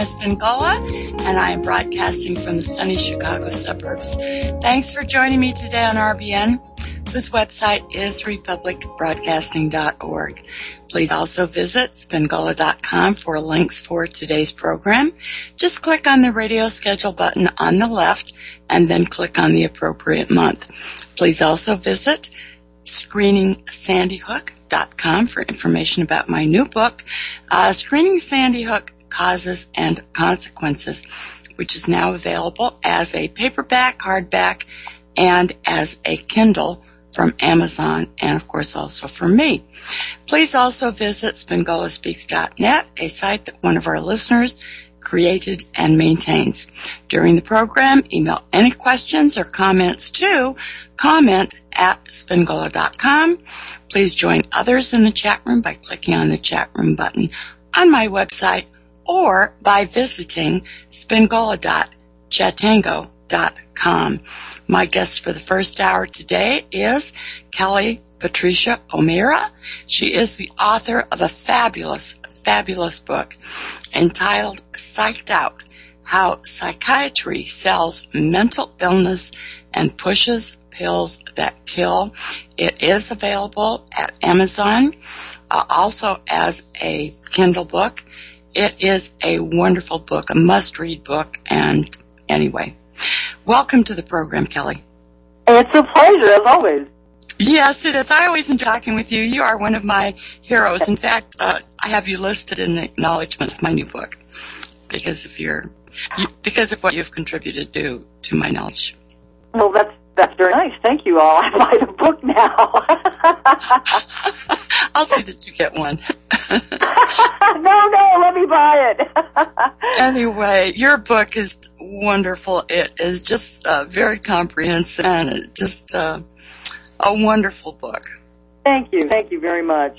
is Bengola, and I am broadcasting from the sunny Chicago suburbs. Thanks for joining me today on RBN, whose website is republicbroadcasting.org. Please also visit Spengola.com for links for today's program. Just click on the radio schedule button on the left and then click on the appropriate month. Please also visit ScreeningSandyHook.com for information about my new book, Screening Sandy Hook Causes and Consequences, which is now available as a paperback, hardback, and as a Kindle from Amazon, and of course also from me. Please also visit SpenGolaSpeaks.net, a site that one of our listeners created and maintains. During the program, email any questions or comments to comment@Spengola.com. Please join others in the chat room by clicking on the chat room button on my website or by visiting Spengola.chatango.com. My guest for the first hour today is Kelly Patricia O'Meara. She is the author of a fabulous book entitled Psyched Out: How Psychiatry Sells Mental Illness and Pushes Pills That Kill. It is available at Amazon, also as a Kindle book. It is a wonderful book, a must-read book, and anyway. Welcome to the program, Kelly. It's a pleasure, as always. Yes, it is. I always enjoy talking with you. You are one of my heroes. In fact, I have you listed in the acknowledgments of my new book because of what you've contributed to my knowledge. Well, that's very nice. Thank you all. I buy the book now. I'll see that you get one. No, let me buy it. Anyway, your book is wonderful. It is just very comprehensive and it's just a wonderful book. Thank you very much.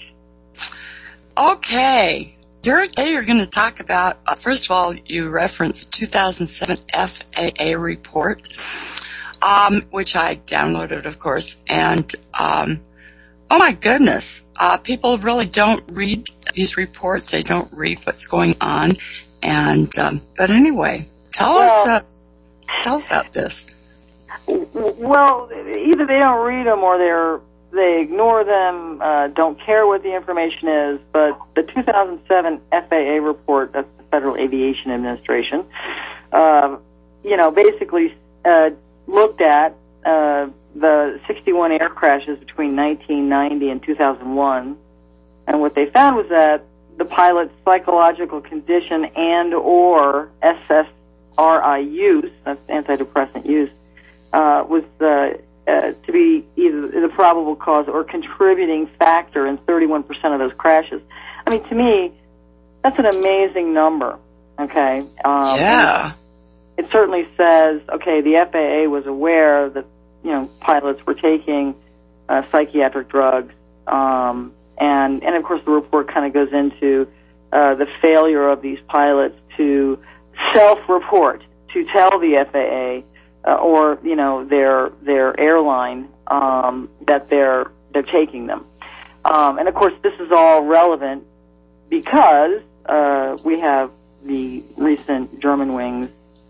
Okay. Today you're going to talk about, first of all, you referenced the 2007 FAA report, which I downloaded, of course, and oh my goodness, people really don't read these reports. They don't read what's going on, and but anyway, tell us about this. Well, either they don't read them or they ignore them, don't care what the information is. But the 2007 FAA report, that's the Federal Aviation Administration, basically looked at the 61 air crashes between 1990 and 2001, and what they found was that the pilot's psychological condition and or SSRI use, that's antidepressant use, was to be either the probable cause or contributing factor in 31% of those crashes. I mean, to me, that's an amazing number, okay? Yeah. It certainly says, okay, the FAA was aware that, pilots were taking psychiatric drugs, and of course the report kind of goes into the failure of these pilots to self-report, to tell the FAA or their airline that they're taking them, and of course this is all relevant because we have the recent Germanwings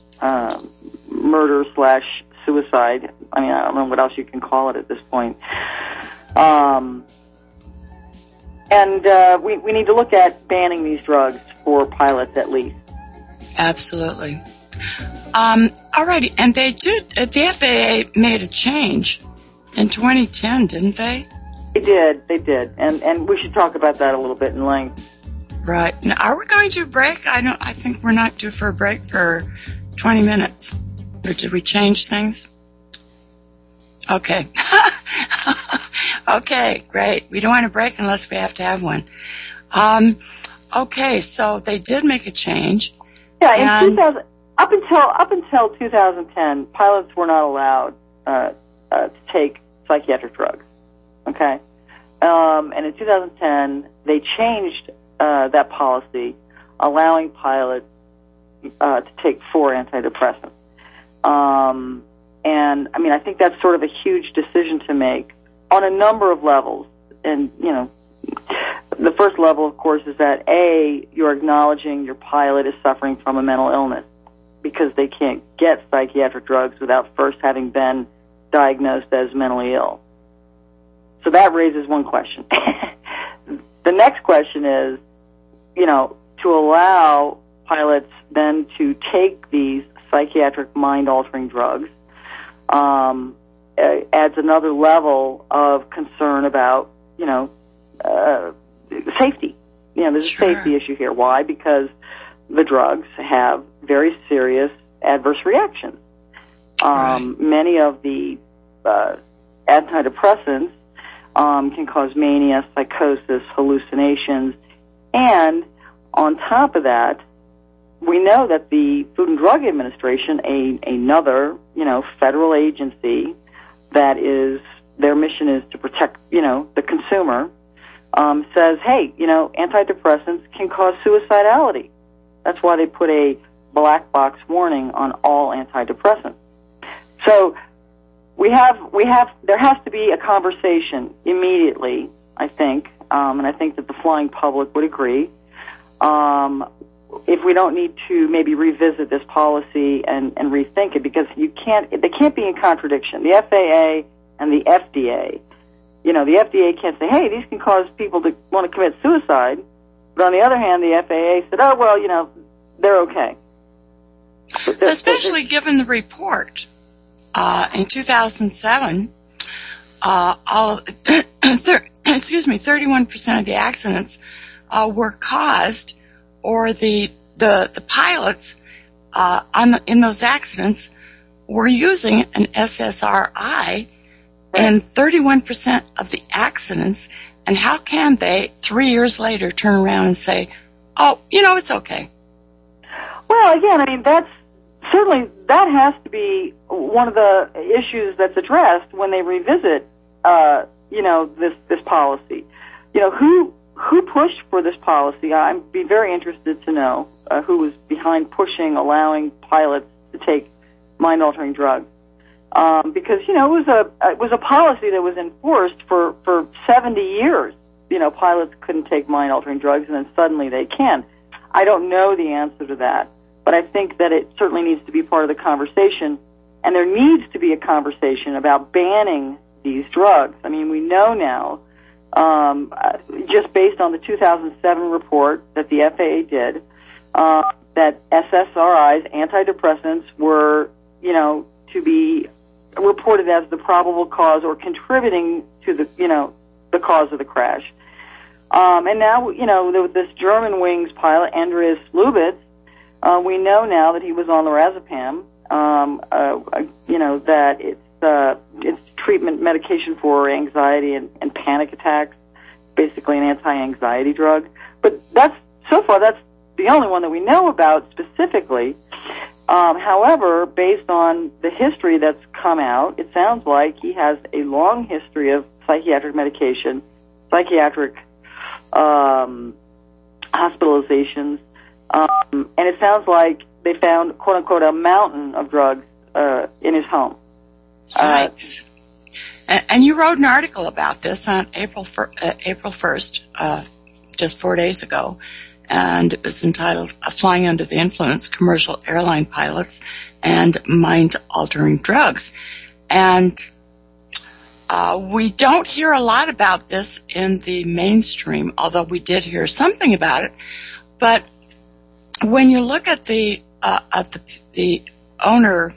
murder/suicide. I mean, I don't know what else you can call it at this point. We need to look at banning these drugs for pilots at least. Absolutely. Alrighty, and the FAA made a change in 2010, didn't they? They did, and we should talk about that a little bit in length. Right. Now, are we going to break? I think we're not due for a break for 20 minutes. Or did we change things? Okay. Okay, great. We don't want to break unless we have to have one. Okay, so they did make a change. Yeah, in 2000, up until 2010, pilots were not allowed to take psychiatric drugs. Okay, and in 2010 they changed that policy, allowing pilots to take 4 antidepressants. And I mean, I think that's sort of a huge decision to make on a number of levels. And the first level, of course, is that A, you're acknowledging your pilot is suffering from a mental illness because they can't get psychiatric drugs without first having been diagnosed as mentally ill. So that raises one question. The next question is, to allow pilots then to take these psychiatric mind-altering drugs adds another level of concern about, safety. There's a safety issue here. Why? Because the drugs have very serious adverse reactions. Many of the antidepressants can cause mania, psychosis, hallucinations, and on top of that, we know that the Food and Drug Administration, another, federal agency that is, their mission is to protect, the consumer, says, hey, antidepressants can cause suicidality. That's why they put a black box warning on all antidepressants. So there has to be a conversation immediately, I think, and I think that the flying public would agree, if we don't need to maybe revisit this policy and rethink it, because they can't be in contradiction. The FAA and the FDA, the FDA can't say, hey, these can cause people to want to commit suicide, but on the other hand, the FAA said, oh, well, they're okay. Especially given the report. In 2007, 31% of the accidents were caused, or the pilots in those accidents were using an SSRI in 31% of the accidents. And how can they, 3 years later, turn around and say, oh, it's okay? Well, again, that's certainly, that has to be one of the issues that's addressed when they revisit, this policy. Who pushed for this policy? I'd be very interested to know who was behind allowing pilots to take mind-altering drugs. Because, it was a policy that was enforced for 70 years. Pilots couldn't take mind-altering drugs, and then suddenly they can. I don't know the answer to that. But I think that it certainly needs to be part of the conversation, and there needs to be a conversation about banning these drugs. I mean, we know now, just based on the 2007 report that the FAA did, that SSRIs, antidepressants, were, to be reported as the probable cause or contributing to the cause of the crash. And now, with this Germanwings pilot, Andreas Lubitz, we know now that he was on lorazepam, that it's treatment medication for anxiety and panic attacks, basically an anti-anxiety drug. But that's the only one that we know about specifically. However, based on the history that's come out, it sounds like he has a long history of psychiatric medication, psychiatric hospitalizations, and it sounds like they found, quote unquote, a mountain of drugs in his home. Right. And you wrote an article about this on April 1st, just 4 days ago, and it was entitled Flying Under the Influence, Commercial Airline Pilots and Mind-Altering Drugs. And we don't hear a lot about this in the mainstream, although we did hear something about it. But when you look at the owner,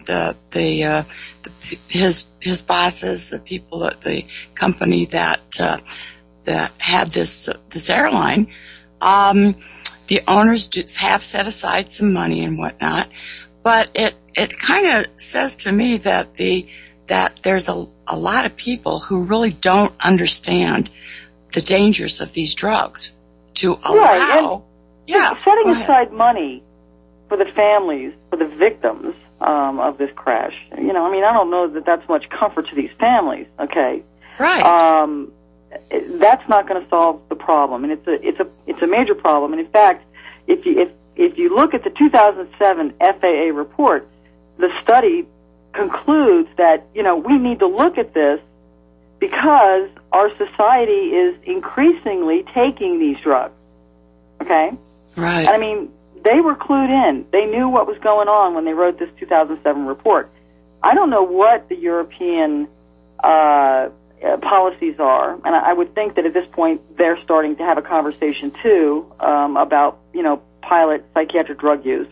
his bosses, the people at the company that had this airline, the owners have set aside some money and whatnot, but it kind of says to me that there's a lot of people who really don't understand the dangers of these drugs to allow. Setting aside money for the families, for the victims of this crash. I don't know that that's much comfort to these families. Okay, right. That's not going to solve the problem, and it's a major problem. And in fact, if you look at the 2007 FAA report, the study concludes that we need to look at this because our society is increasingly taking these drugs. Okay? Right. And I mean, they were clued in. They knew what was going on when they wrote this 2007 report. I don't know what the European policies are, and I would think that at this point they're starting to have a conversation too about, pilot psychiatric drug use.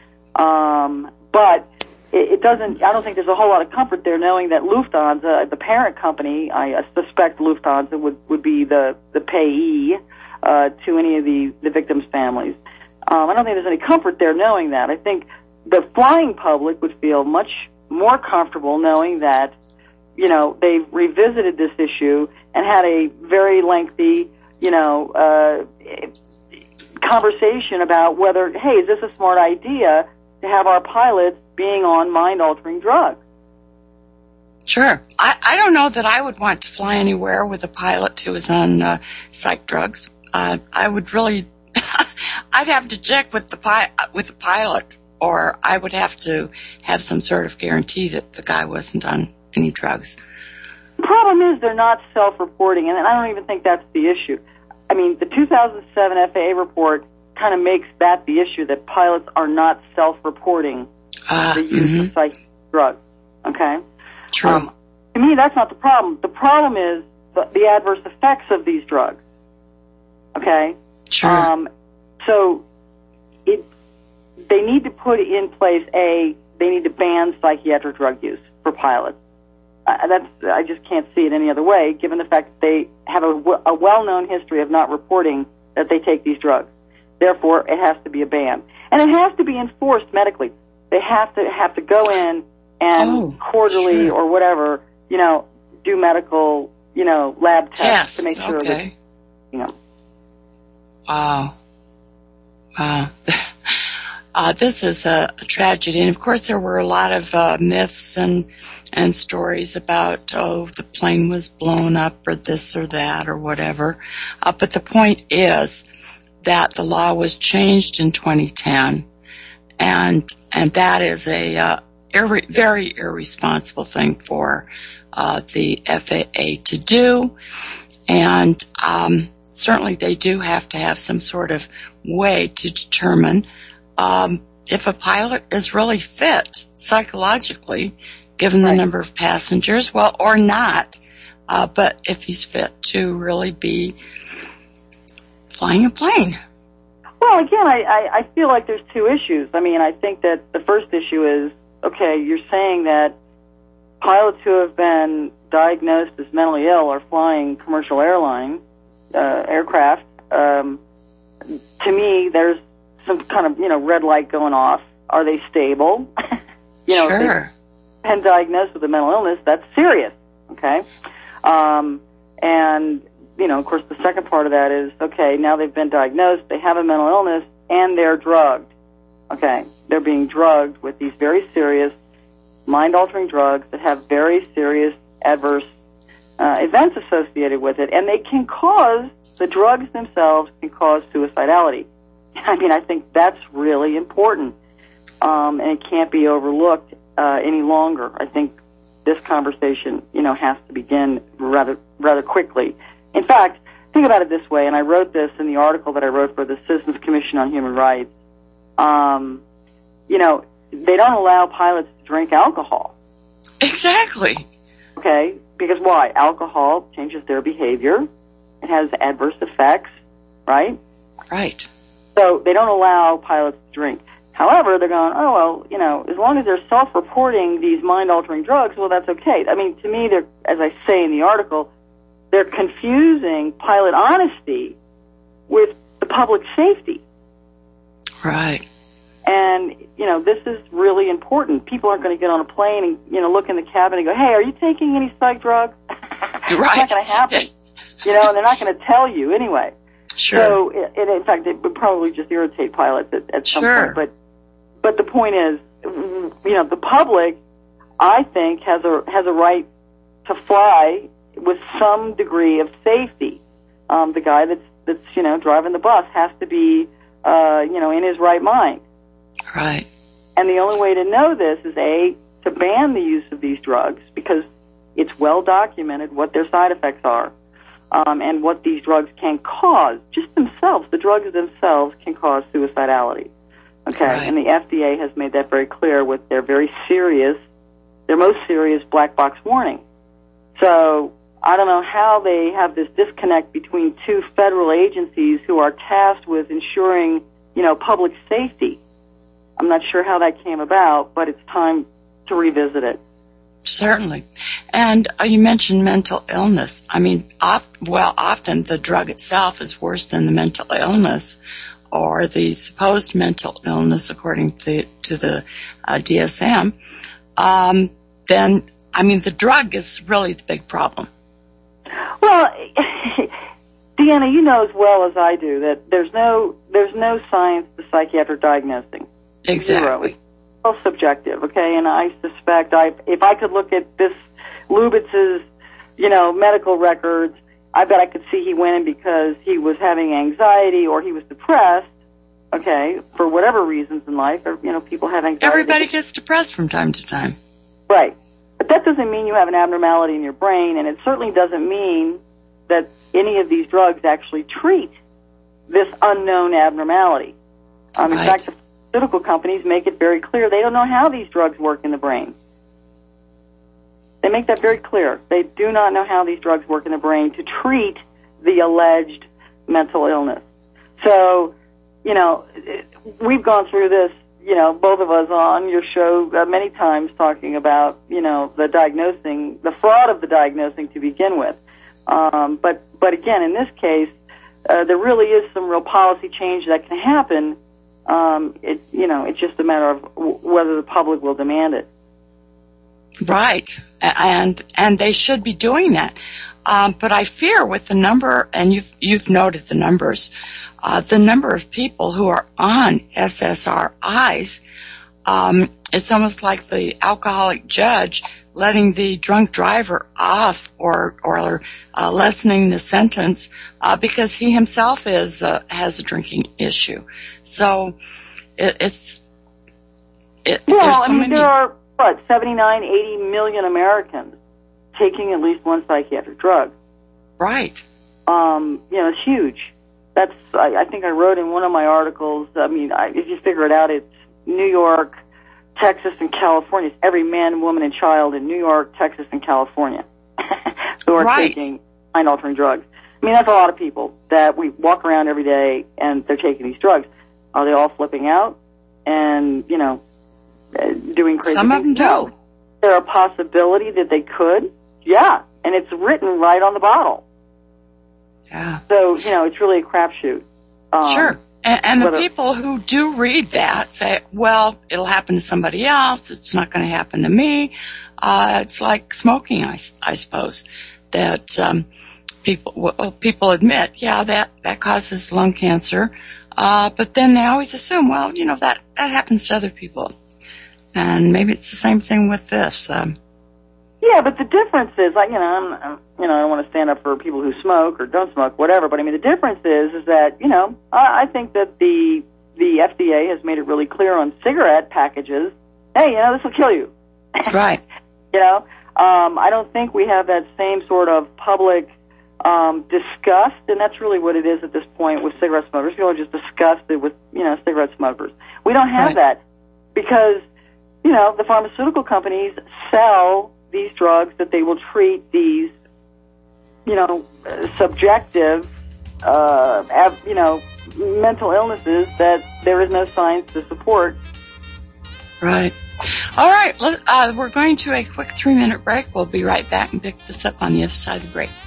But it doesn't. I don't think there's a whole lot of comfort there, knowing that Lufthansa, the parent company, I suspect Lufthansa would be the payee to any of the victims' families. I don't think there's any comfort there knowing that. I think the flying public would feel much more comfortable knowing that, they've revisited this issue and had a very lengthy, conversation about whether, hey, is this a smart idea to have our pilots being on mind-altering drugs? Sure. I don't know that I would want to fly anywhere with a pilot who was on psych drugs. I would really, I'd have to check with the pilot, or I would have to have some sort of guarantee that the guy wasn't on any drugs. The problem is they're not self-reporting, and I don't even think that's the issue. I mean, the 2007 FAA report kind of makes that the issue, that pilots are not self-reporting the use of psychiatric drugs. Okay? True. To me, that's not the problem. The problem is the adverse effects of these drugs. Okay? Sure. So they need to put in place they need to ban psychiatric drug use for pilots. I just can't see it any other way, given the fact that they have a well-known history of not reporting that they take these drugs. Therefore, it has to be a ban, and it has to be enforced medically. They have to go in and quarterly or whatever, do medical, lab tests to make sure that, Wow. This is a tragedy. And, of course, there were a lot of myths and stories about, the plane was blown up or this or that or whatever. But the point is that the law was changed in 2010, and that is a very irresponsible thing for the FAA to do. And certainly they do have to have some sort of way to determine if a pilot is really fit psychologically, given the number of passengers, or not, but if he's fit to really be flying a plane. Well, again, I feel like there's two issues. I mean, I think that the first issue is, okay, you're saying that pilots who have been diagnosed as mentally ill are flying commercial airline aircraft. To me, there's some kind of, red light going off. Are they stable? Sure. If they've been diagnosed with a mental illness, that's serious, okay? And, of course, the second part of that is, okay, now they've been diagnosed, they have a mental illness, and they're drugged. Okay, they're being drugged with these very serious mind-altering drugs that have very serious adverse events associated with it, and the drugs themselves can cause suicidality. I mean, I think that's really important, and it can't be overlooked any longer. I think this conversation, has to begin rather quickly. In fact, think about it this way, and I wrote this in the article that I wrote for the Citizens Commission on Human Rights. They don't allow pilots to drink alcohol. Exactly. Okay, because why? Alcohol changes their behavior. It has adverse effects, right? Right. So they don't allow pilots to drink. However, they're going, as long as they're self-reporting these mind-altering drugs, well, that's okay. I mean, to me, they're, as I say in the article, they're confusing pilot honesty with the public safety. Right. And, this is really important. People aren't going to get on a plane and, look in the cabin and go, hey, are you taking any psych drugs? Right. It's not going to happen. And they're not going to tell you anyway. Sure. So, in fact, it would probably just irritate pilots at some point. But the point is, the public, I think, has a right to fly with some degree of safety. The guy that's driving the bus has to be in his right mind. Right. And the only way to know this is to ban the use of these drugs, because It's well documented what their side effects are, and what these drugs can cause. Just themselves, the drugs themselves can cause suicidality. Okay, right. And the FDA has made that very clear with their most serious black box warning. So I don't know how they have this disconnect between two federal agencies who are tasked with ensuring, public safety. I'm not sure how that came about, but it's time to revisit it. Certainly. And you mentioned mental illness. I mean, often the drug itself is worse than the mental illness or the supposed mental illness, according to the DSM. Then, I mean, the drug is really the big problem. Well, Deanna, you know as well as I do that there's no science to psychiatric diagnosing. Exactly. Zero. It's all subjective, okay? And I suspect if I could look at this Lubitz's, medical records, I bet I could see he went in because he was having anxiety or he was depressed, okay, for whatever reasons in life. Or, people have anxiety. Everybody gets depressed from time to time. Right. But that doesn't mean you have an abnormality in your brain, and it certainly doesn't mean that any of these drugs actually treat this unknown abnormality. In fact, the pharmaceutical companies make it very clear they don't know how these drugs work in the brain. They make that very clear. They do not know how these drugs work in the brain to treat the alleged mental illness. So, we've gone through this, both of us on your show many times talking about, the fraud of the diagnosing to begin with. But again, in this case, there really is some real policy change that can happen. It's just a matter of whether the public will demand it. Right, and they should be doing that. But I fear with the number, and you've noted the numbers, the number of people who are on SSRIs, it's almost like the alcoholic judge letting the drunk driver off or lessening the sentence because he himself has a drinking issue. So there's so many. There are 79, 80 million Americans taking at least one psychiatric drug. Right. It's huge. I think I wrote in one of my articles, if you figure it out, it's New York, Texas, and California. It's every man, woman, and child in New York, Texas, and California who are taking mind-altering drugs. That's a lot of people that we walk around every day and they're taking these drugs. Are they all flipping out and, doing crazy Some things? of them do. No. Is there a possibility that they could? Yeah, and it's written right on the bottle. Yeah. So, it's really a crapshoot. Sure. And the people who do read that say, well, it'll happen to somebody else. It's not going to happen to me. It's like smoking, I suppose, that people admit, that causes lung cancer. But then they always assume, well, that happens to other people. And maybe it's the same thing with this. Yeah, but the difference is, I don't want to stand up for people who smoke or don't smoke, whatever. But the difference is that I think that the FDA has made it really clear on cigarette packages. Hey, this will kill you. Right. I don't think we have that same sort of public disgust, and that's really what it is at this point with cigarette smokers. People are just disgusted with cigarette smokers. We don't have that because the pharmaceutical companies sell these drugs that they will treat these, subjective, mental illnesses that there is no science to support. Right. All right. We're going to a quick 3-minute break. We'll be right back and pick this up on the other side of the break.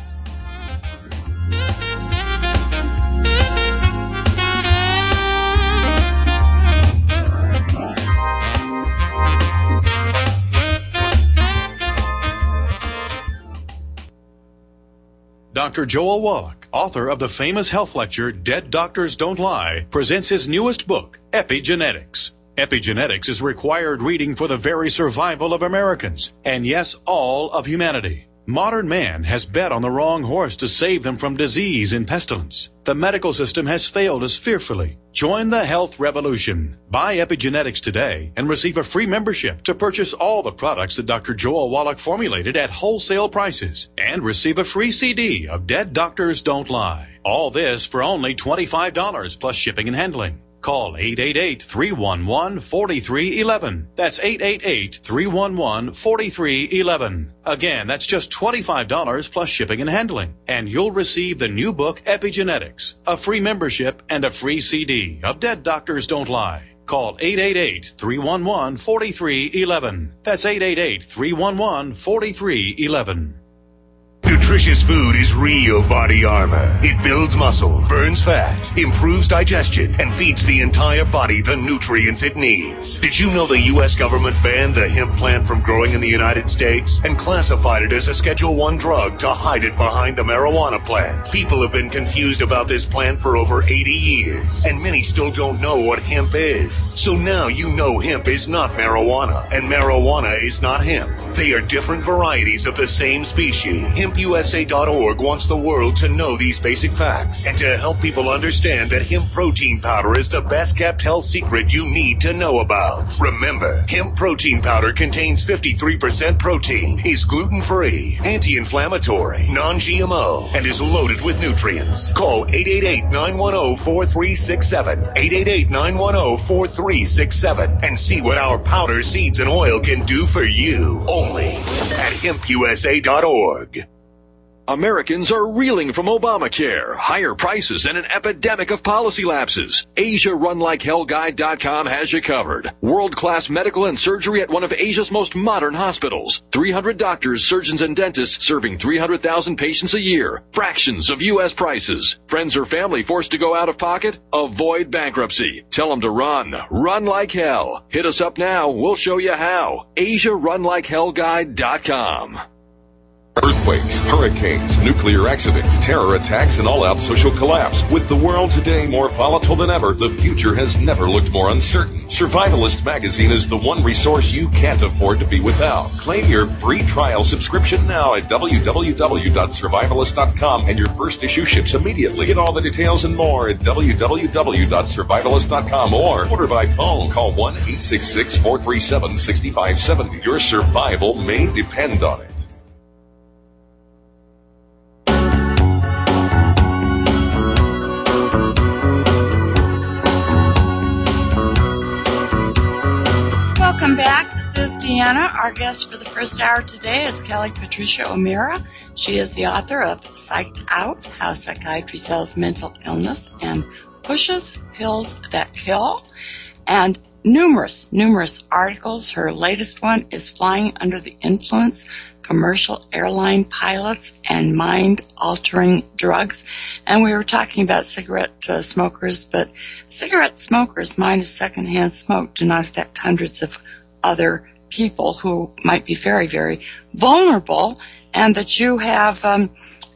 Dr. Joel Wallach, author of the famous health lecture Dead Doctors Don't Lie, presents his newest book, Epigenetics. Epigenetics is required reading for the very survival of Americans, and yes, all of humanity. Modern man has bet on the wrong horse to save them from disease and pestilence. The medical system has failed us fearfully. Join the health revolution. Buy Epigenetics today and receive a free membership to purchase all the products that Dr. Joel Wallach formulated at wholesale prices and receive a free CD of Dead Doctors Don't Lie. All this for only $25 plus shipping and handling. Call 888-311-4311. That's 888-311-4311. Again, that's just $25 plus shipping and handling. And you'll receive the new book, Epigenetics, a free membership, and a free CD of Dead Doctors Don't Lie. Call 888-311-4311. That's 888-311-4311. Nutritious food is real body armor. It builds muscle, burns fat, improves digestion, and feeds the entire body the nutrients it needs. Did you know the U.S. government banned the hemp plant from growing in the United States and classified it as a Schedule I drug to hide it behind the marijuana plant? People have been confused about this plant for over 80 years, and many still don't know what hemp is. So now you know hemp is not marijuana, and marijuana is not hemp. They are different varieties of the same species. HempUSA.org wants the world to know these basic facts and to help people understand that hemp protein powder is the best kept health secret you need to know about. Remember, hemp protein powder contains 53% protein, is gluten-free, anti-inflammatory, non-GMO, and is loaded with nutrients. Call 888-910-4367, 888-910-4367, and see what our powder, seeds, and oil can do for you. Only at HempUSA.org. Americans are reeling from Obamacare, higher prices, and an epidemic of policy lapses. AsiaRunLikeHellGuide.com has you covered. World-class medical and surgery at one of Asia's most modern hospitals. 300 doctors, surgeons, and dentists serving 300,000 patients a year. Fractions of U.S. prices. Friends or family forced to go out of pocket? Avoid bankruptcy. Tell them to run. Run like hell. Hit us up now. We'll show you how. AsiaRunLikeHellGuide.com. Earthquakes, hurricanes, nuclear accidents, terror attacks, and all-out social collapse. With the world today more volatile than ever, the future has never looked more uncertain. Survivalist magazine is the one resource you can't afford to be without. Claim your free trial subscription now at www.survivalist.com, and your first issue ships immediately. Get all the details and more at www.survivalist.com or order by phone. Call 1-866-437-6570. Your survival may depend on it. Welcome back. This is Deanna. Our guest for the first hour today is Kelly Patricia O'Meara. She is the author of Psyched Out, How Psychiatry Sells Mental Illness and Pushes Pills That Kill, and numerous articles. Her latest one is Flying Under the Influence, Commercial Airline Pilots and Mind-Altering Drugs. And we were talking about cigarette smokers, but cigarette smokers, minus secondhand smoke, do not affect hundreds of other people who might be very, very vulnerable, and that you have, that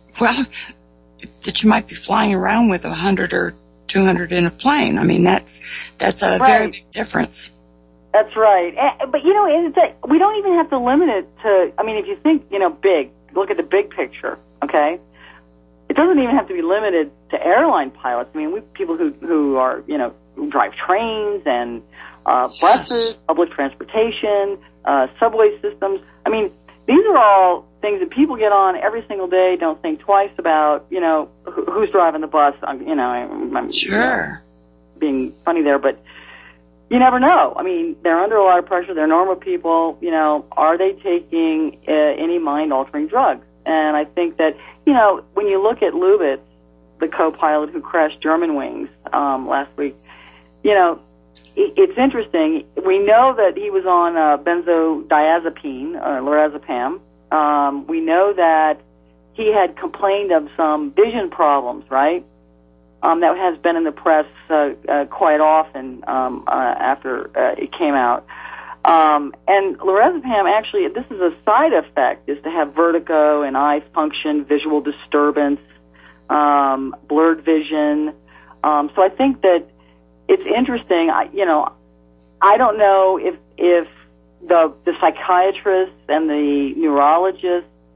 you might be flying around with 100 or 200 in a plane. I mean, that's a very big difference. That's right. But, we don't even have to limit it to, if you think, big, look at the big picture, okay? It doesn't even have to be limited to airline pilots. People who are, who drive trains and buses, public transportation, subway systems. These are all things that people get on every single day, don't think twice about, who's driving the bus. I'm sure. Being funny there, but you never know. They're under a lot of pressure. They're normal people. Are they taking any mind-altering drugs? And I think that, when you look at Lubitz, the co-pilot who crashed Germanwings last week, it's interesting. We know that he was on benzodiazepine, lorazepam. We know that he had complained of some vision problems, right? That has been in the press quite often after it came out. And lorazepam, actually, this is a side effect, is to have vertigo and eye function, visual disturbance, blurred vision. So I think that it's interesting. I don't know if the psychiatrists and the neurologists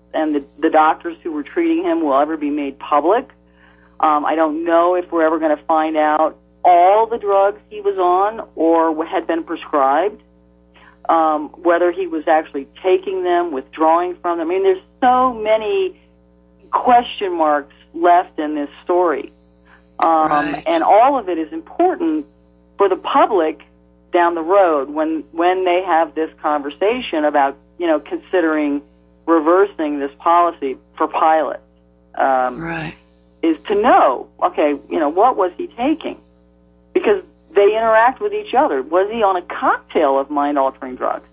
and the doctors who were treating him will ever be made public. I don't know if we're ever going to find out all the drugs he was on or had been prescribed, whether he was actually taking them, withdrawing from them. I mean, there's so many question marks left in this story. Right. And all of it is important for the public down the road when they have this conversation about, considering reversing this policy for pilots. Right. Is to know, okay, what was he taking? Because they interact with each other. Was he on a cocktail of mind-altering drugs?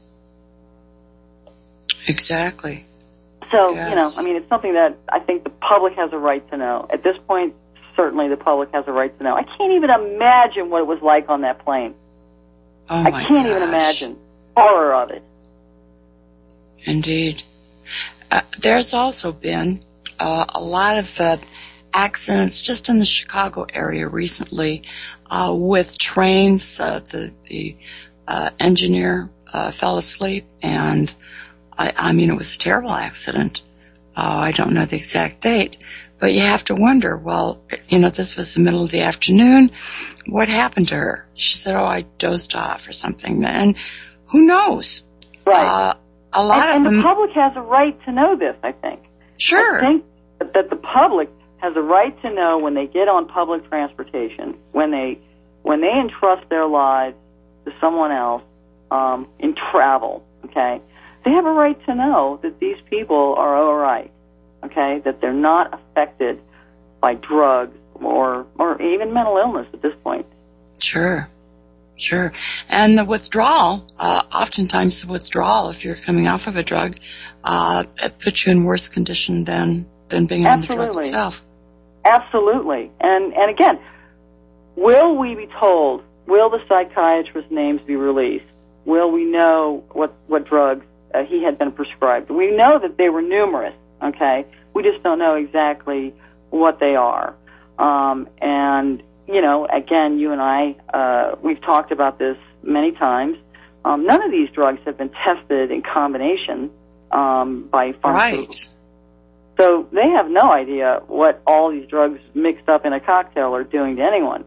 Exactly. So, Yes. it's something that I think the public has a right to know. At this point, certainly the public has a right to know. I can't even imagine what it was like on that plane. Oh, I my can't even gosh. imagine horror of it. Indeed. There's also been a lot of accidents just in the Chicago area recently with trains. The engineer fell asleep, and it was a terrible accident. I don't know the exact date, but you have to wonder, well, this was the middle of the afternoon. What happened to her? She said, I dozed off or something. And who knows? Right. A lot of them. And the public has a right to know this, I think. Sure. I think that the public has a right to know when they get on public transportation, when they entrust their lives to someone else in travel, okay? They have a right to know that these people are all right, okay? That they're not affected by drugs or even mental illness at this point. Sure. And the withdrawal, oftentimes the withdrawal, if you're coming off of a drug, it puts you in worse condition than being on the drug itself. Absolutely. And again, will we be told, will the psychiatrist's names be released? Will we know what drugs he had been prescribed? We know that they were numerous, okay? We just don't know exactly what they are. And, again, you and I, we've talked about this many times. None of these drugs have been tested in combination by pharmaceuticals. Right. So they have no idea what all these drugs mixed up in a cocktail are doing to anyone.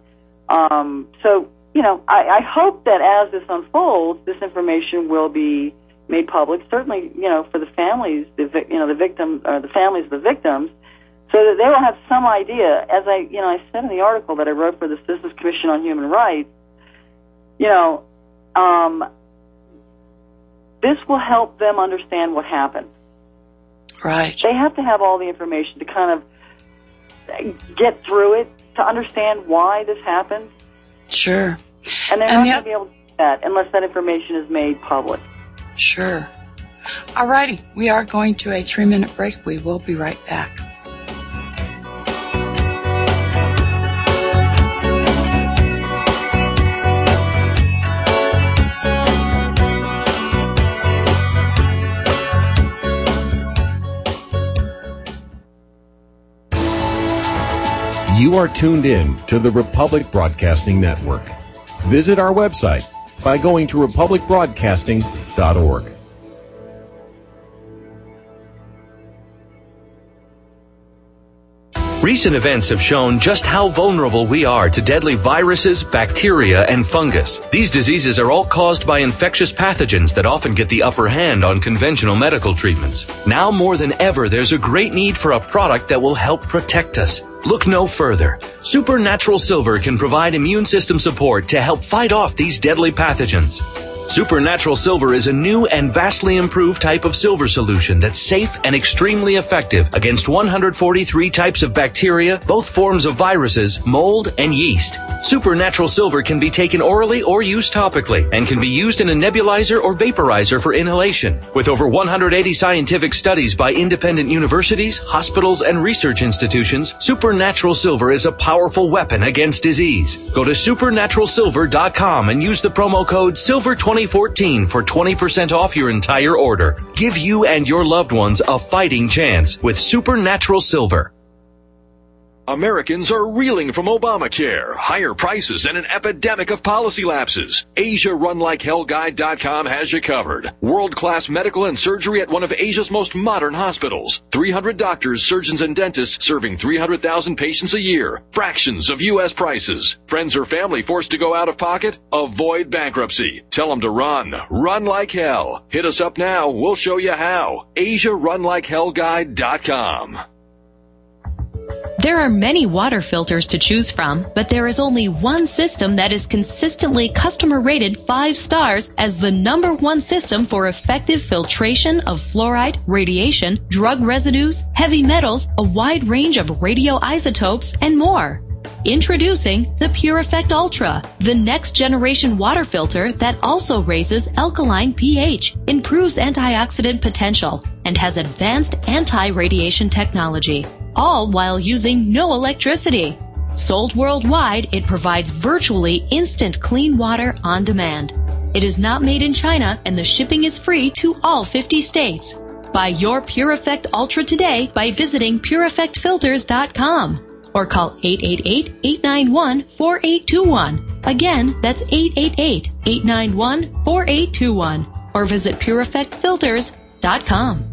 I hope that as this unfolds, this information will be made public. Certainly, for the families, the families of the victims, so that they will have some idea. As I said in the article that I wrote for the Citizens Commission on Human Rights, this will help them understand what happened. Right. They have to have all the information to kind of get through it, to understand why this happened. Sure. And they're not going to be able to do that unless that information is made public. Sure. All righty. We are going to a 3-minute break. We will be right back. You are tuned in to the Republic Broadcasting Network. Visit our website by going to republicbroadcasting.org. Recent events have shown just how vulnerable we are to deadly viruses, bacteria, and fungus. These diseases are all caused by infectious pathogens that often get the upper hand on conventional medical treatments. Now more than ever, there's a great need for a product that will help protect us. Look no further. Supernatural Silver can provide immune system support to help fight off these deadly pathogens. Supernatural Silver is a new and vastly improved type of silver solution that's safe and extremely effective against 143 types of bacteria, both forms of viruses, mold, and yeast. Supernatural Silver can be taken orally or used topically and can be used in a nebulizer or vaporizer for inhalation. With over 180 scientific studies by independent universities, hospitals, and research institutions, Supernatural Silver is a powerful weapon against disease. Go to supernaturalsilver.com and use the promo code SILVER2014 for 20% off your entire order. Give you and your loved ones a fighting chance with Supernatural Silver. Americans are reeling from Obamacare, higher prices, and an epidemic of policy lapses. AsiaRunLikeHellGuide.com has you covered. World-class medical and surgery at one of Asia's most modern hospitals. 300 doctors, surgeons, and dentists serving 300,000 patients a year. Fractions of U.S. prices. Friends or family forced to go out of pocket? Avoid bankruptcy. Tell them to run. Run like hell. Hit us up now. We'll show you how. AsiaRunLikeHellGuide.com. There are many water filters to choose from, but there is only one system that is consistently customer rated 5 stars as the #1 system for effective filtration of fluoride, radiation, drug residues, heavy metals, a wide range of radioisotopes, and more. Introducing the PureEffect Ultra, the next generation water filter that also raises alkaline pH, improves antioxidant potential, and has advanced anti-radiation technology, all while using no electricity. Sold worldwide, it provides virtually instant clean water on demand. It is not made in China, and the shipping is free to all 50 states. Buy your PureEffect Ultra today by visiting PureEffectFilters.com. or call 888-891-4821. Again, that's 888-891-4821. Or visit PureEffectFilters.com.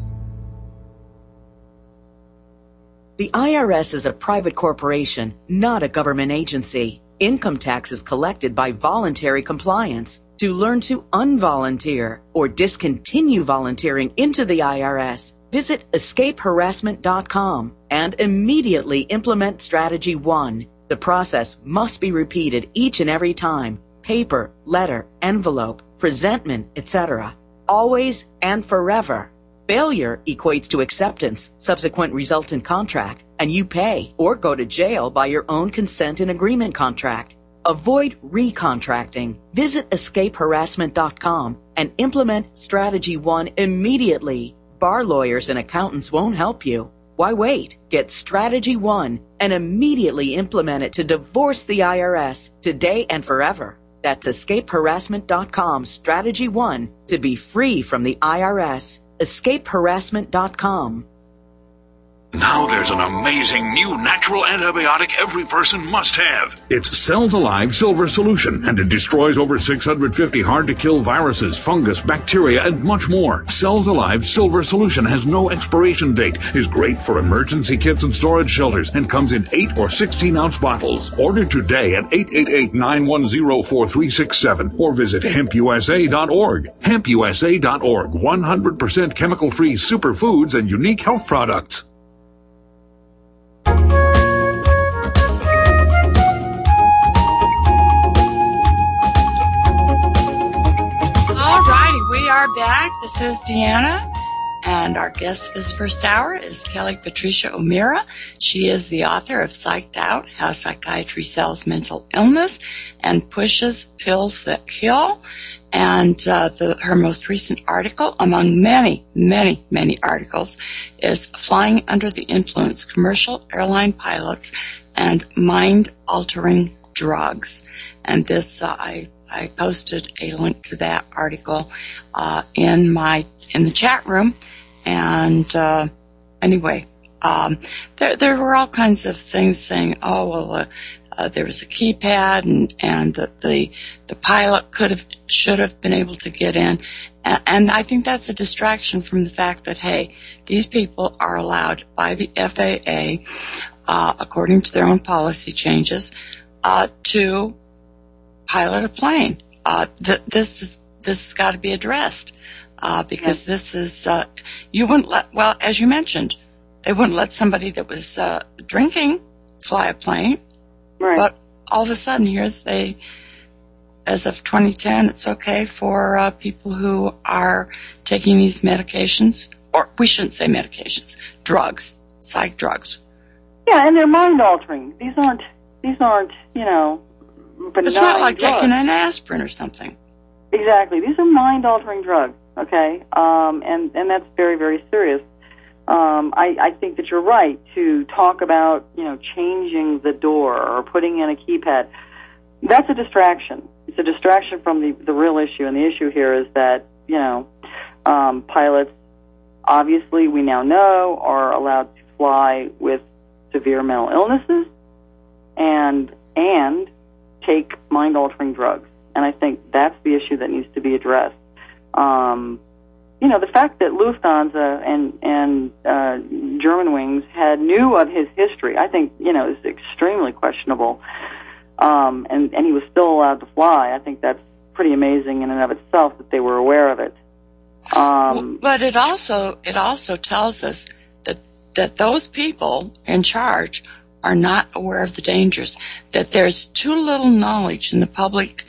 The IRS is a private corporation, not a government agency. Income tax is collected by voluntary compliance. To learn to unvolunteer or discontinue volunteering into the IRS, visit escapeharassment.com and immediately implement Strategy 1. The process must be repeated each and every time. Paper, letter, envelope, presentment, etc. Always and forever. Failure equates to acceptance, subsequent resultant contract, and you pay or go to jail by your own consent and agreement contract. Avoid recontracting. Visit escapeharassment.com and implement Strategy 1 immediately. Bar lawyers and accountants won't help you. Why wait? Get Strategy 1 and immediately implement it to divorce the IRS today and forever. That's escapeharassment.com Strategy 1 to be free from the IRS. escapeharassment.com. Now there's an amazing new natural antibiotic every person must have. It's Cells Alive Silver Solution, and it destroys over 650 hard-to-kill viruses, fungus, bacteria, and much more. Cells Alive Silver Solution has no expiration date, is great for emergency kits and storage shelters, and comes in 8 or 16-ounce bottles. Order today at 888-910-4367 or visit hempusa.org. Hempusa.org, 100% chemical-free superfoods and unique health products. We are back. This is Deanna, and our guest this first hour is Kelly Patricia O'Meara. She is the author of Psyched Out, How Psychiatry Sells Mental Illness and Pushes Pills That Kill. And her most recent article, among many, many, many articles, is Flying Under the Influence, Commercial Airline Pilots and Mind-Altering Drugs. And this, I posted a link to that article in the chat room, and anyway, there were all kinds of things saying, there was a keypad, and the pilot should have been able to get in, and I think that's a distraction from the fact that, hey, these people are allowed by the FAA, according to their own policy changes, to pilot a plane. This has got to be addressed, because this is, you wouldn't as you mentioned, they wouldn't let somebody that was drinking fly a plane. Right. But all of a sudden here, as of 2010, it's okay for people who are taking these medications, or we shouldn't say medications, drugs, psych drugs. Yeah, and they're mind altering. These aren't, but it's not like taking an aspirin or something. Exactly. These are mind-altering drugs, okay? And that's very, very serious. I think that you're right to talk about, changing the door or putting in a keypad. That's a distraction. It's a distraction from the real issue, and the issue here is that, pilots, obviously, we now know, are allowed to fly with severe mental illnesses and take mind-altering drugs. And I think that's the issue that needs to be addressed. The fact that Lufthansa and Germanwings knew of his history, I think, is extremely questionable. And he was still allowed to fly. I think that's pretty amazing in and of itself that they were aware of it. But it also tells us that those people in charge are not aware of the dangers, that there's too little knowledge in the public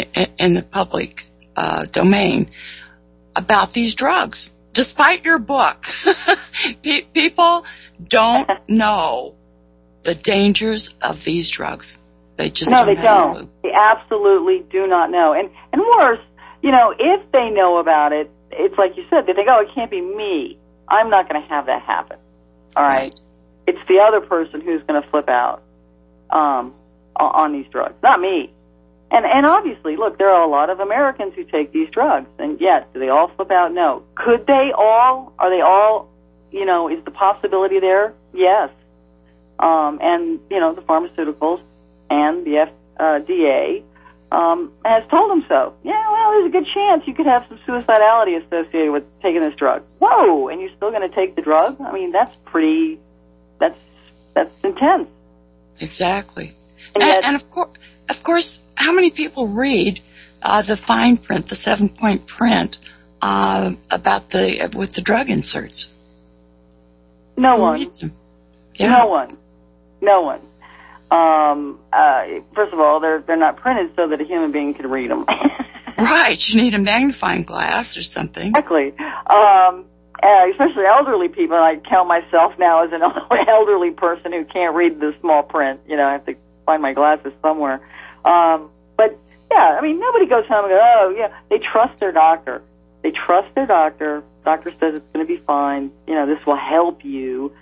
domain about these drugs. Despite your book, people don't know the dangers of these drugs. They just they don't. They absolutely do not know. And worse, if they know about it, it's like you said, they think, oh, it can't be me. I'm not going to have that happen. All right? It's the other person who's going to flip out on these drugs, not me. And obviously, look, there are a lot of Americans who take these drugs. And yes, do they all flip out? No. Could they all? Are they all, is the possibility there? Yes. And, the pharmaceuticals and the FDA has told them so. Yeah, well, there's a good chance you could have some suicidality associated with taking this drug. Whoa, and you're still going to take the drug? I mean, that's intense. Exactly. And of course, how many people read the fine print, the 7-point print about with the drug inserts? No one. Who reads them? Yeah. No one. First of all, they're not printed so that a human being can read them. Right. You need a magnifying glass or something. Exactly. Especially elderly people. I count myself now as an elderly person who can't read the small print. I have to find my glasses somewhere. But yeah, I mean, nobody goes home and goes, oh yeah, they trust their doctor. Doctor says it's going to be fine. This will help you.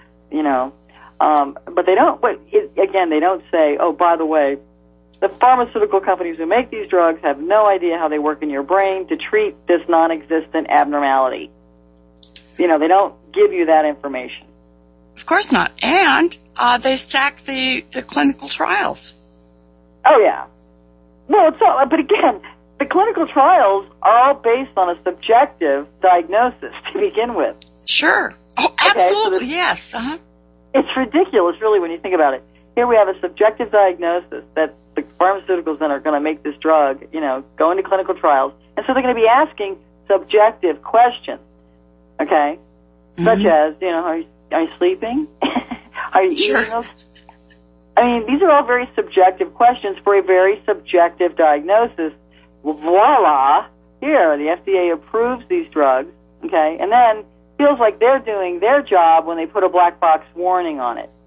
But they don't. They don't say, oh, by the way, the pharmaceutical companies who make these drugs have no idea how they work in your brain to treat this non-existent abnormality. They don't give you that information. Of course not. And they stack the clinical trials. Oh, yeah. Well, but again, the clinical trials are all based on a subjective diagnosis to begin with. Sure. Oh, absolutely, okay, so yes. Uh-huh. It's ridiculous, really, when you think about it. Here we have a subjective diagnosis that the pharmaceuticals then are going to make this drug, go into clinical trials. And so they're going to be asking subjective questions, okay? Mm-hmm. Such as, are you sleeping? Are you eating those? I mean, these are all very subjective questions for a very subjective diagnosis. Voila! Here, the FDA approves these drugs, okay? And then feels like they're doing their job when they put a black box warning on it,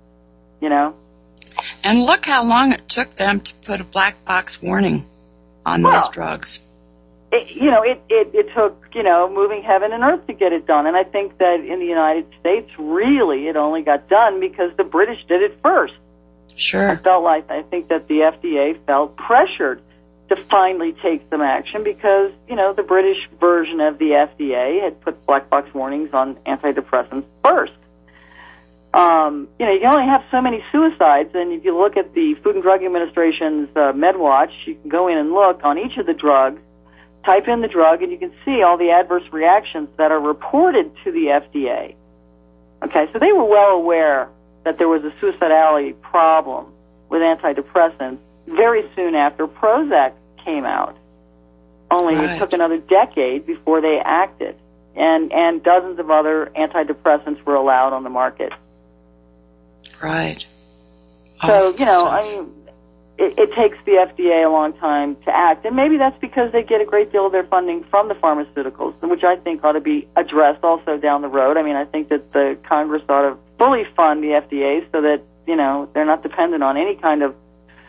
And look how long it took them to put a black box warning on those drugs. It took, moving heaven and earth to get it done. And I think that in the United States, really, it only got done because the British did it first. Sure. I think that the FDA felt pressured to finally take some action because, the British version of the FDA had put black box warnings on antidepressants first. You can only have so many suicides, and if you look at the Food and Drug Administration's MedWatch, you can go in and look on each of the drugs, type in the drug, and you can see all the adverse reactions that are reported to the FDA. Okay, so they were well aware that there was a suicidality problem with antidepressants very soon after Prozac came out. Only It took another decade before they acted, and dozens of other antidepressants were allowed on the market. Right. So, it takes the FDA a long time to act, and maybe that's because they get a great deal of their funding from the pharmaceuticals, which I think ought to be addressed also down the road. I mean, I think that the Congress ought to fully fund the FDA so that, they're not dependent on any kind of,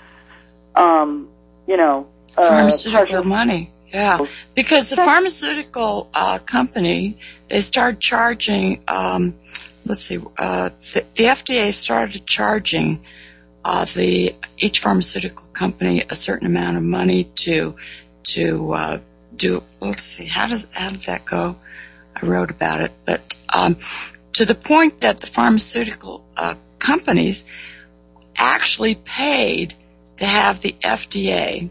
pharmaceutical money. Yeah, because the pharmaceutical company, they started charging, the FDA started charging each pharmaceutical company a certain amount of money to do. Let's see, how did that go? I wrote about it, but to the point that the pharmaceutical companies actually paid to have the FDA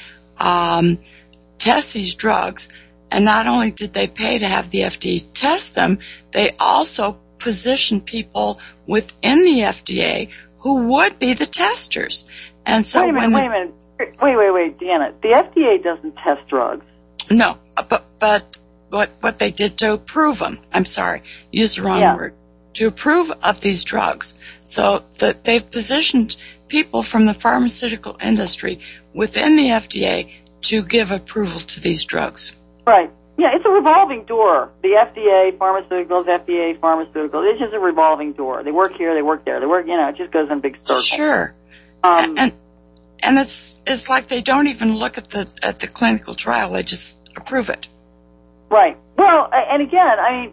test these drugs. And not only did they pay to have the FDA test them, they also positioned people within the FDA who would be the testers. And so wait a minute. Wait, Deanna. The FDA doesn't test drugs. No, but what they did to approve them, I'm sorry, used the wrong word, to approve of these drugs. So that they've positioned people from the pharmaceutical industry within the FDA to give approval to these drugs. Right. Yeah, it's a revolving door. The FDA, pharmaceuticals, it's just a revolving door. They work here, they work there. They work, it just goes in a big circle. Sure. And it's like they don't even look at the clinical trial, they just approve it. Right. Well, and again, I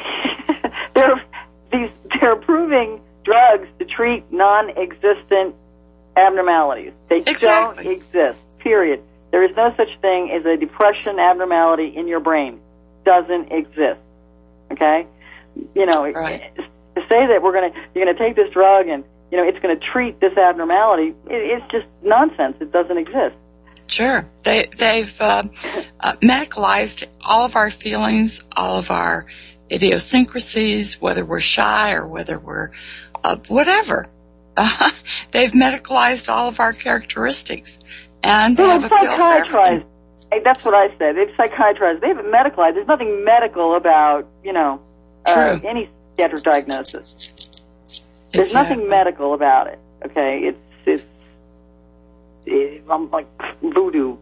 mean, they're approving drugs to treat non-existent abnormalities. They don't exist, period. There is no such thing as a depression abnormality in your brain. Doesn't exist. Okay? Right. To say that you're gonna take this drug and it's gonna treat this abnormality, it's just nonsense. It doesn't exist. Sure. They've medicalized all of our feelings, all of our idiosyncrasies, whether we're shy or whether we're whatever. They've medicalized all of our characteristics. And they have a pill for everything. That's what I said. They've psychiatrized. They haven't medicalized. There's nothing medical about, any psychiatric diagnosis. There's nothing medical about it. Okay, it's I'm like voodoo.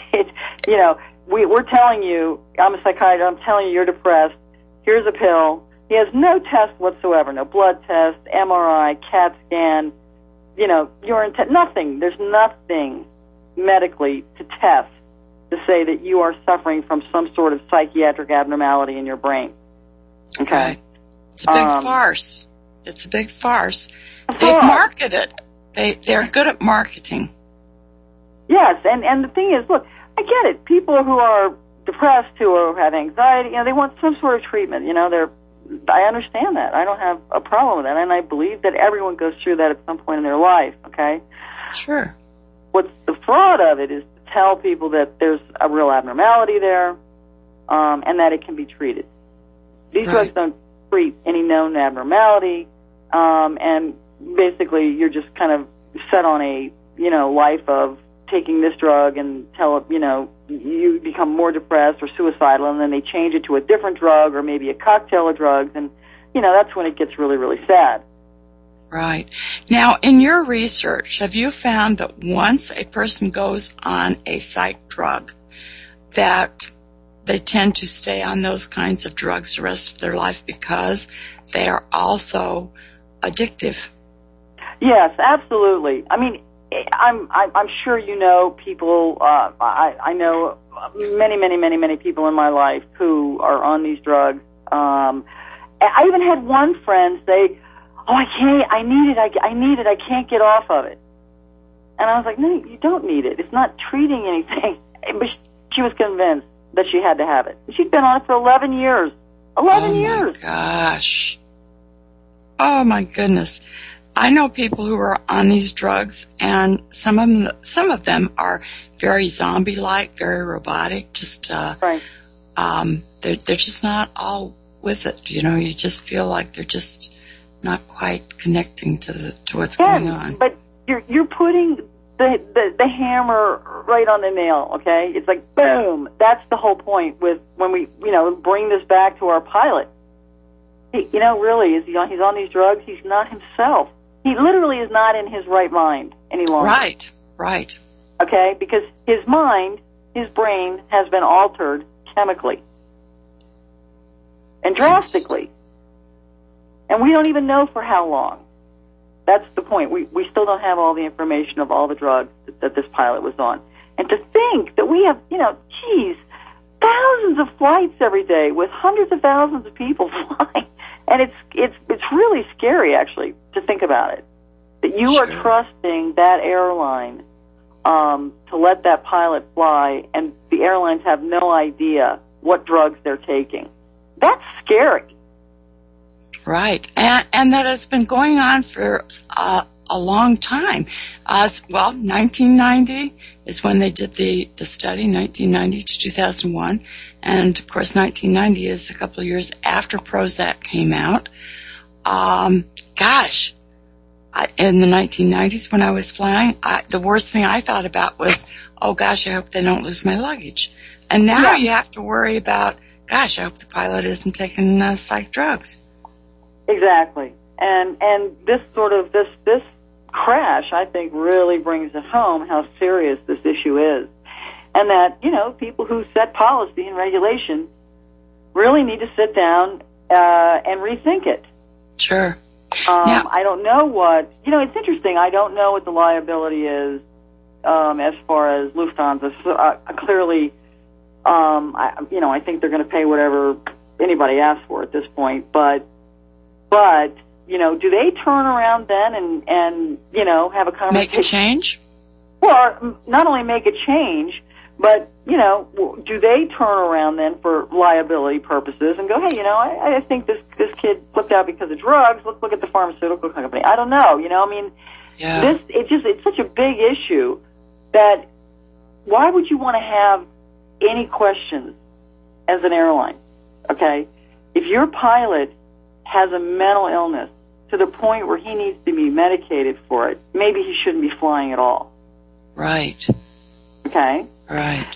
We're telling you, I'm a psychiatrist. I'm telling you, you're depressed. Here's a pill. He has no test whatsoever. No blood test, MRI, CAT scan. Urine test. Nothing. There's nothing medically to test to say that you are suffering from some sort of psychiatric abnormality in your brain. Okay? Right. It's a big farce. It's a big farce. They've marketed it. They're good at marketing. Yes, and the thing is, look, I get it. People who are depressed, who have anxiety, they want some sort of treatment. I understand that. I don't have a problem with that, and I believe that everyone goes through that at some point in their life, okay? Sure. What's the fraud of it is to tell people that there's a real abnormality there, and that it can be treated. These drugs don't treat any known abnormality, and basically you're just kind of set on a, life of taking this drug until, you become more depressed or suicidal, and then they change it to a different drug or maybe a cocktail of drugs, and, that's when it gets really, really sad. Right. Now, in your research, have you found that once a person goes on a psych drug, that they tend to stay on those kinds of drugs the rest of their life because they are also addictive? Yes, absolutely. I mean, I'm sure people. I know many people in my life who are on these drugs. I even had one friend say, "Oh, I need it. I can't get off of it." And I was like, "No, you don't need it. It's not treating anything." But she was convinced that she had to have it. She'd been on it for 11 years. 11 years. Oh, my gosh. Oh, my goodness. I know people who are on these drugs, and some of them are very zombie-like, very robotic. Just they're just not all with it. You just feel like they're just not quite connecting to what's going on. But you're putting the hammer right on the nail. Okay, it's like boom. That's the whole point with when we bring this back to our pilot. Really, he's on these drugs. He's not himself. He literally is not in his right mind any longer. Right. Okay, because his mind, his brain, has been altered chemically and drastically. And we don't even know for how long. That's the point. We still don't have all the information of all the drugs that this pilot was on. And to think that we have, thousands of flights every day with hundreds of thousands of people flying. And it's really scary, actually, to think about it. That you are trusting that airline to let that pilot fly, and the airlines have no idea what drugs they're taking. That's scary. Right. And that has been going on for a long time. 1990 is when they did the study, 1990 to 2001. And, of course, 1990 is a couple of years after Prozac came out. In the 1990s when I was flying, the worst thing I thought about was, oh, gosh, I hope they don't lose my luggage. And now you have to worry about, gosh, I hope the pilot isn't taking psych drugs. Exactly. And this crash, I think, really brings it home how serious this issue is. And that, people who set policy and regulation really need to sit down and rethink it. Sure. I don't know what, it's interesting. I don't know what the liability is as far as Lufthansa. Clearly, I think they're going to pay whatever anybody asks for at this point. But do they turn around then and have a conversation? Make a change? Well, not only make a change, but, do they turn around then for liability purposes and go, hey, I think this kid flipped out because of drugs. Let's look at the pharmaceutical company. I don't know. It's such a big issue that why would you want to have any questions as an airline? Okay. If your pilot has a mental illness to the point where he needs to be medicated for it, maybe he shouldn't be flying at all. Right. Okay. Right.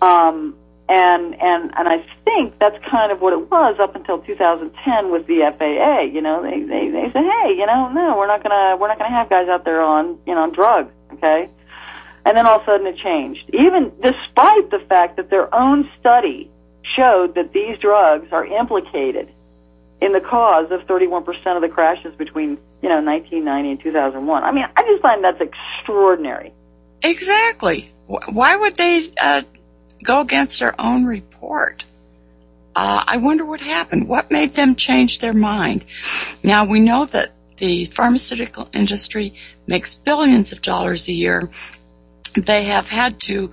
And I think that's kind of what it was up until 2010 with the FAA. They said, hey, no, we're not gonna have guys out there on drugs. Okay. And then all of a sudden it changed. Even despite the fact that their own study showed that these drugs are implicated in the cause of 31% of the crashes between 1990 and 2001. I mean, I just find that's extraordinary. Exactly. Why would they go against their own report? I wonder what happened. What made them change their mind? Now, we know that the pharmaceutical industry makes billions of dollars a year. They have had to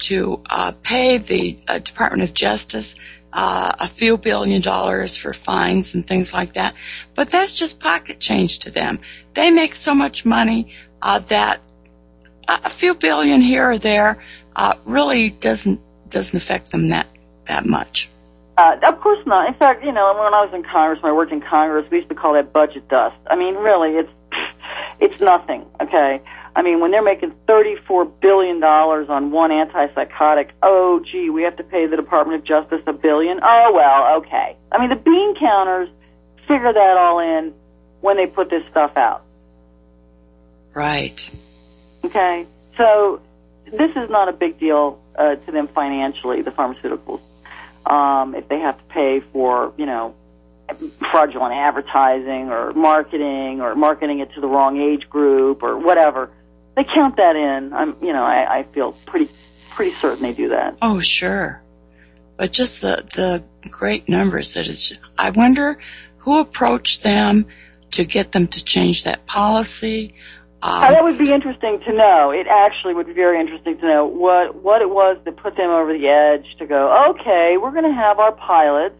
pay the Department of Justice a few $billion for fines and things like that. But that's just pocket change to them. They make so much money that a few billion here or there really doesn't affect them that much. Of course not. In fact, when I was in Congress, when I worked in Congress, we used to call that budget dust. I mean, really, it's nothing, okay? I mean, when they're making $34 billion on one antipsychotic, oh, gee, we have to pay the Department of Justice $1 billion? Oh, well, okay. I mean, the bean counters figure that all in when they put this stuff out. Right. Okay? So this is not a big deal to them financially, the pharmaceuticals. If they have to pay for, fraudulent advertising or marketing it to the wrong age group or whatever, they count that in. I feel pretty certain they do that. Oh, sure. But just the great numbers I wonder who approached them to get them to change that policy. That would be interesting to know. It actually would be very interesting to know what it was that put them over the edge to go, okay, we're going to have our pilots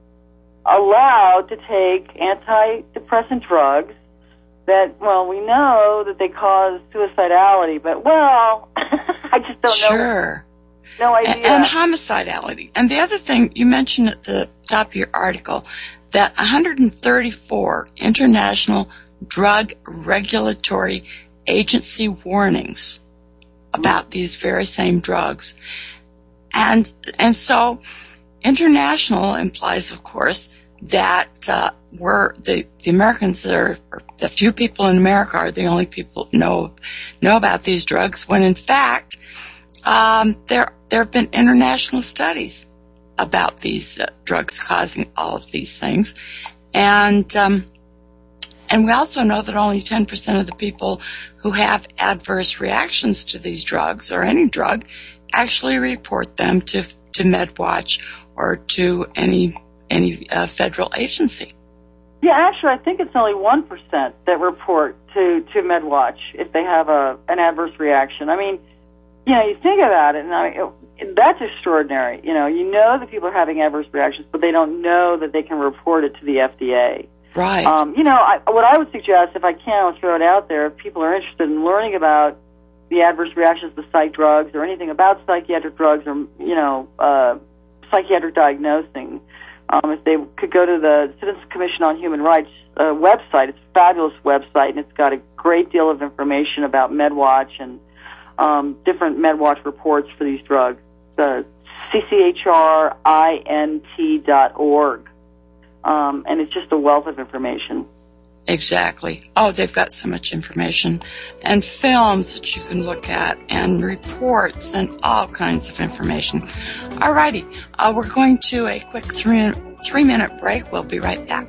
allowed to take antidepressant drugs that, well, we know that they cause suicidality, but, well, I just don't know. Sure. No idea. And homicidality. And the other thing, you mentioned at the top of your article that 134 international drug regulatory agency warnings about these very same drugs. And so international implies, of course, that the Americans or the few people in America are the only people know about these drugs, when in fact there have been international studies about these drugs causing all of these things. And we also know that only 10% of the people who have adverse reactions to these drugs or any drug actually report them to MedWatch or to any federal agency. Yeah, actually, I think it's only 1% that report to MedWatch if they have an adverse reaction. I mean, you think about it, and that's extraordinary. You know that people are having adverse reactions, but they don't know that they can report it to the FDA. Right. What I would suggest, if I can, I'll throw it out there, if people are interested in learning about the adverse reactions to psych drugs or anything about psychiatric drugs or, psychiatric diagnosing, if they could go to the Citizens Commission on Human Rights website. It's a fabulous website, and it's got a great deal of information about MedWatch and different MedWatch reports for these drugs. CCHRINT.org. And it's just a wealth of information. Exactly. Oh, they've got so much information and films that you can look at and reports and all kinds of information. All righty. We're going to a quick 3-minute break. We'll be right back.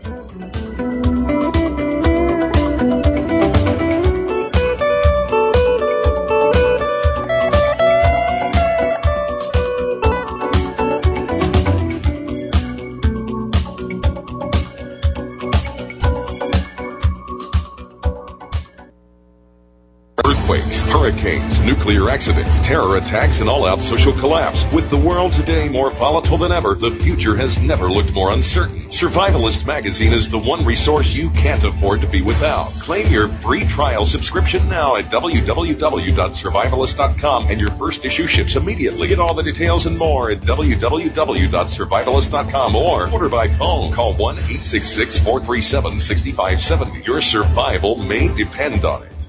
Earthquakes, hurricanes, nuclear accidents, terror attacks, and all-out social collapse. With the world today more volatile than ever, the future has never looked more uncertain. Survivalist magazine is the one resource you can't afford to be without. Claim your free trial subscription now at www.survivalist.com, and your first issue ships immediately. Get all the details and more at www.survivalist.com or order by phone. Call 1-866-437-6570. Your survival may depend on it.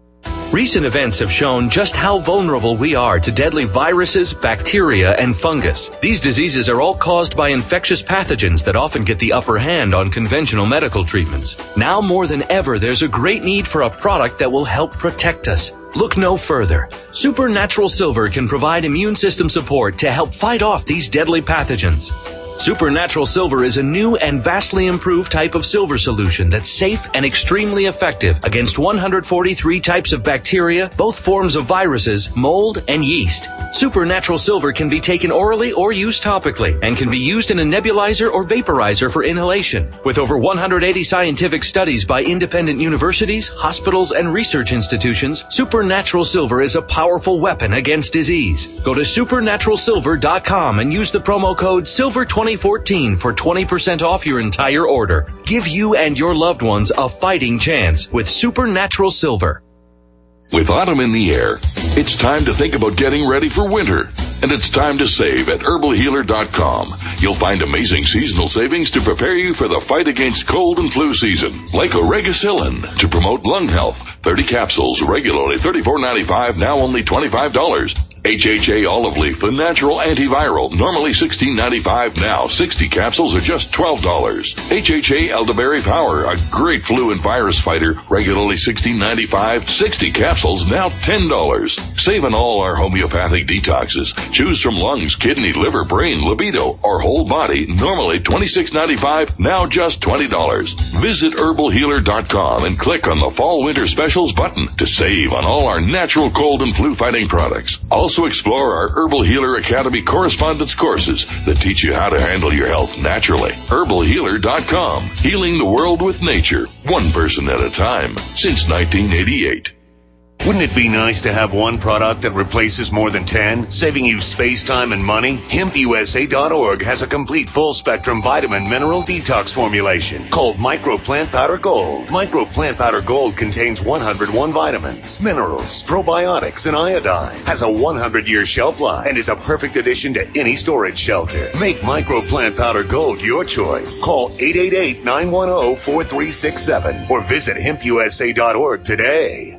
Recent events have shown just how vulnerable we are to deadly viruses, bacteria, and fungus. These diseases are all caused by infectious pathogens that often get the upper hand on conventional medical treatments. Now more than ever, there's a great need for a product that will help protect us. Look no further. Supernatural Silver can provide immune system support to help fight off these deadly pathogens. Supernatural Silver is a new and vastly improved type of silver solution that's safe and extremely effective against 143 types of bacteria, both forms of viruses, mold, and yeast. Supernatural Silver can be taken orally or used topically and can be used in a nebulizer or vaporizer for inhalation. With over 180 scientific studies by independent universities, hospitals, and research institutions, Supernatural Silver is a powerful weapon against disease. Go to supernaturalsilver.com and use the promo code SILVER2014 for 20% off your entire order. Give you and your loved ones a fighting chance with Supernatural Silver. With autumn in the air, it's time to think about getting ready for winter. And it's time to save at herbalhealer.com. You'll find amazing seasonal savings to prepare you for the fight against cold and flu season. Like Oregacillin to promote lung health. 30 capsules, regularly $34.95, now only $25. HHA olive leaf, the natural antiviral, normally $16.95, now 60 capsules are just $12. HHA elderberry power, a great flu and virus fighter, regularly $16.95, 60 capsules, now $10. Save on all our homeopathic detoxes. Choose from lungs, kidney, liver, brain, libido, or whole body, normally $26.95, now just $20. Visit herbalhealer.com and click on the Fall Winter Specials button to save on all our natural cold and flu fighting products. Also explore our Herbal Healer Academy correspondence courses that teach you how to handle your health naturally. herbalhealer.com. Healing the world with nature, one person at a time, since 1988. Wouldn't it be nice to have one product that replaces more than 10, saving you space, time, and money? HempUSA.org has a complete full-spectrum vitamin mineral detox formulation called Micro Plant Powder Gold. Micro Plant Powder Gold contains 101 vitamins, minerals, probiotics, and iodine. Has a 100-year shelf life and is a perfect addition to any storage shelter. Make Micro Plant Powder Gold your choice. Call 888-910-4367 or visit HempUSA.org today.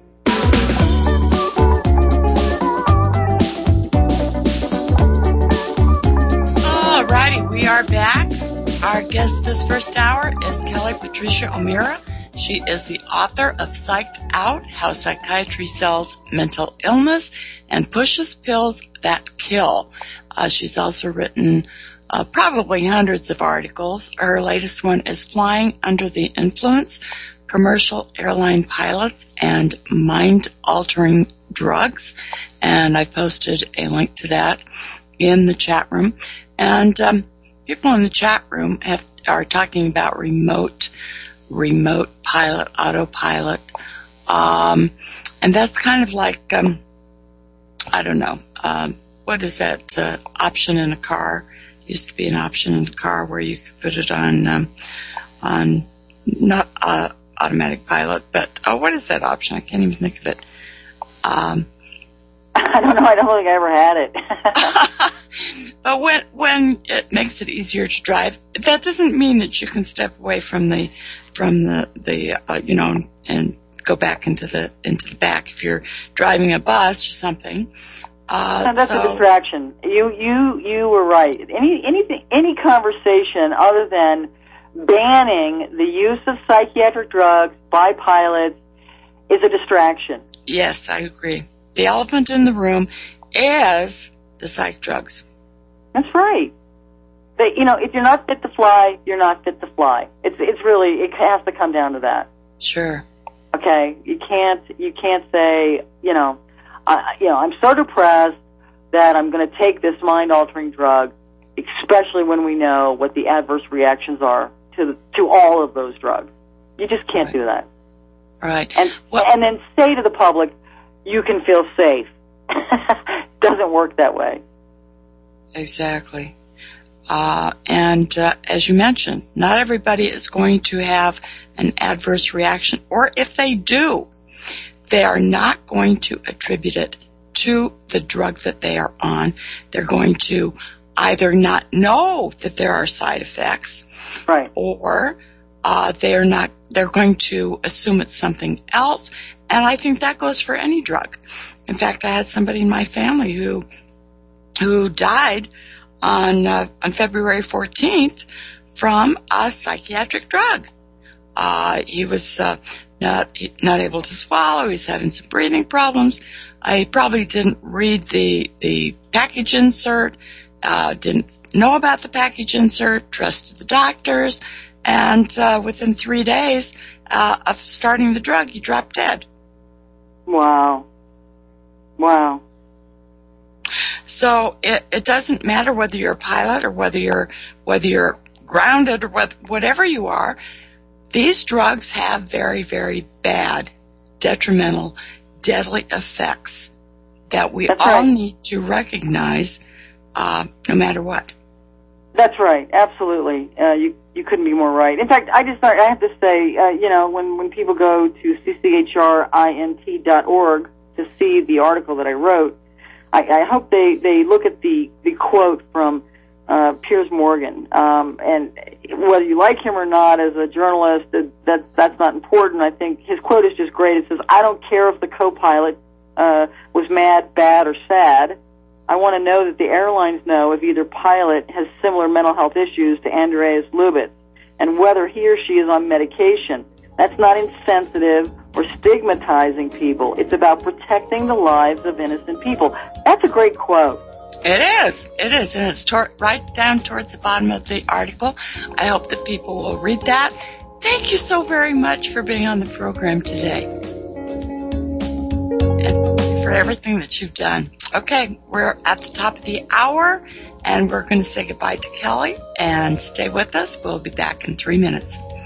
We are back. Our guest this first hour is Kelly Patricia O'Meara. She is the author of Psyched Out, How Psychiatry Sells Mental Illness and Pushes Pills That Kill. She's also written probably hundreds of articles. Her latest one is Flying Under the Influence, Commercial Airline Pilots and Mind-Altering Drugs. And I've posted a link to that in the chat room. And people in the chat room are talking about remote pilot, autopilot, and that's kind of like I don't know, what is that option in a car? Used to be an option in the car where you could put it on not automatic pilot, but what is that option? I can't even think of it. I don't know. I don't think I ever had it. But when it makes it easier to drive, that doesn't mean that you can step away from the and go back into the back if you're driving a bus or something. That's a distraction. You were right. Any conversation other than banning the use of psychiatric drugs by pilots is a distraction. Yes, I agree. The elephant in the room is the psych drugs. That's right. If you're not fit to fly, you're not fit to fly. It has to come down to that. Sure. Okay, you can't say, I'm so depressed that I'm going to take this mind-altering drug, especially when we know what the adverse reactions are to all of those drugs. You just can't do that. Right. And then say to the public, you can feel safe. Doesn't work that way. Exactly. And as you mentioned, not everybody is going to have an adverse reaction, or if they do, they are not going to attribute it to the drug that they are on. They're going to either not know that there are side effects, right, or they're going to assume it's something else. And I think that goes for any drug. In fact, I had somebody in my family who died on February 14th from a psychiatric drug. He was not able to swallow. He was having some breathing problems. I probably didn't read the package insert, didn't know about the package insert, trusted the doctors, and within 3 days of starting the drug, he dropped dead. Wow. So it doesn't matter whether you're a pilot or whether you're grounded or whatever you are. These drugs have very, very bad, detrimental, deadly effects that we all need to recognize, no matter what. That's right. Absolutely. You couldn't be more right. In fact, I have to say, when people go to cchrint.org to see the article that I wrote, I hope they look at the quote from Piers Morgan. And whether you like him or not as a journalist, that's not important. I think his quote is just great. It says, "I don't care if the co-pilot was mad, bad, or sad. I want to know that the airlines know if either pilot has similar mental health issues to Andreas Lubitz and whether he or she is on medication. That's not insensitive or stigmatizing people. It's about protecting the lives of innocent people." That's a great quote. It is, and it's right down towards the bottom of the article. I hope that people will read that. Thank you so very much for being on the program today, and for everything that you've done. Okay, we're at the top of the hour, and we're going to say goodbye to Kelly, and stay with us. We'll be back in 3 minutes.